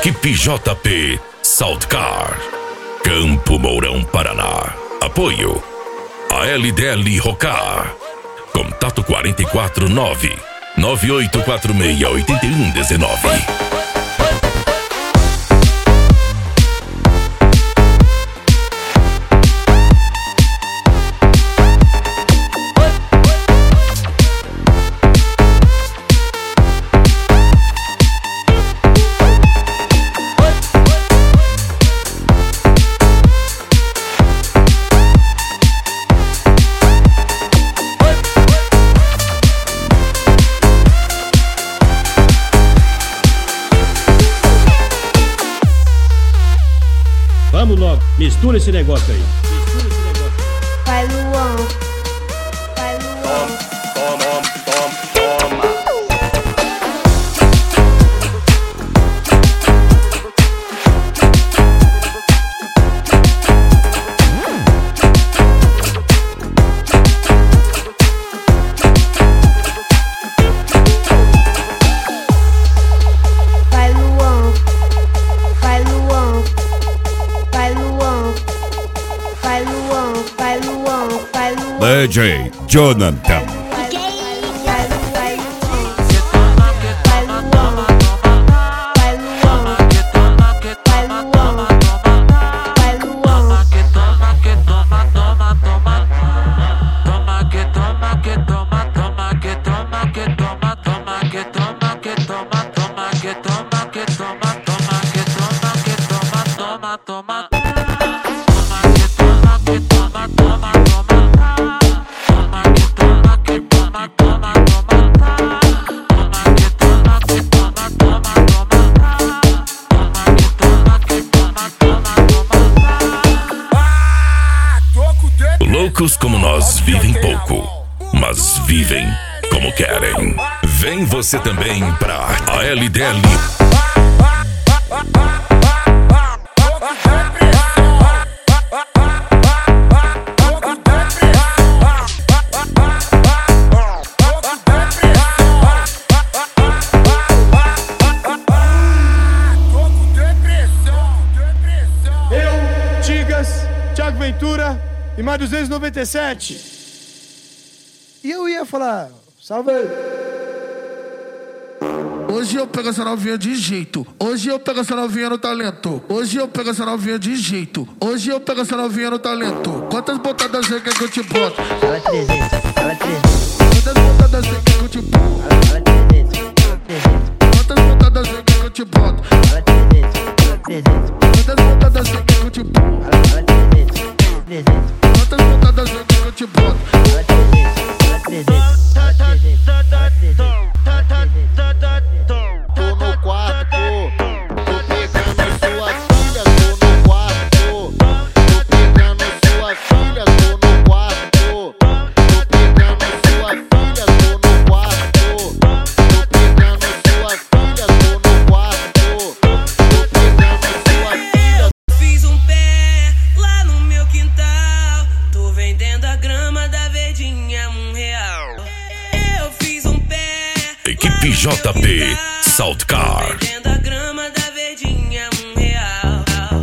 Equipe JP Saltcar, Campo Mourão, Paraná. Apoio a LDL Rocar. Contato 449 9846 8119. Vamos logo, mistura esse negócio aí. Vai, Luan. Vai, Luan. Toma. Vai, Luan. Vai, Luan. Vai, Luan. Vai, Luan. Vai, Luan. Vai, Luan. DJ Jonathan. Loucos como nós vivem pouco, mas vivem como querem. Vem você também pra ALDL. Eu, Tigas, Thiago Ventura e mais 297. E eu ia falar, salve aí. Hoje eu pego essa novinha de jeito. Hoje eu pego essa novinha no talento. Hoje eu pego essa novinha de jeito. Hoje eu pego essa novinha no talento. Quantas botadas você quer que eu te boto? Fala 300, fala 300. Quantas botadas você quer que eu te boto? Fala 300, fala 300. Quantas botadas você quer que eu te boto? Fala 300, fala 300. Quantas botadas você quer que eu te boto? Fala 300, fala 300. Quantas botadas você quer que eu te boto? Fala 300, fala 300. Fala 300, fala 300. Tô no quarto, tô pegando sua filha, tô no quarto. Tô pegando sua filha, tô no quarto. Tô pegando sua filha, tô no quarto. Tô pegando sua filha, tô no quarto. Tô pegando sua filha. Fiz um pé lá no meu quintal. Tô vendendo a grama da verdinha R$1. Eu fiz um pé. Equipe JP Saltcar. Vendendo a grama da verdinha R$1.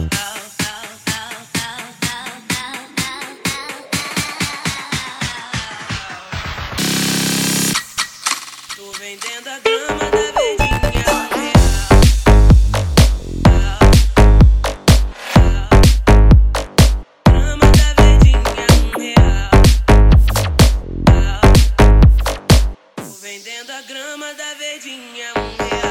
Tô vendendo a grama da verdinha R$1. Grama da verdinha R$1. Tô vendendo a grama da verdinha R$1.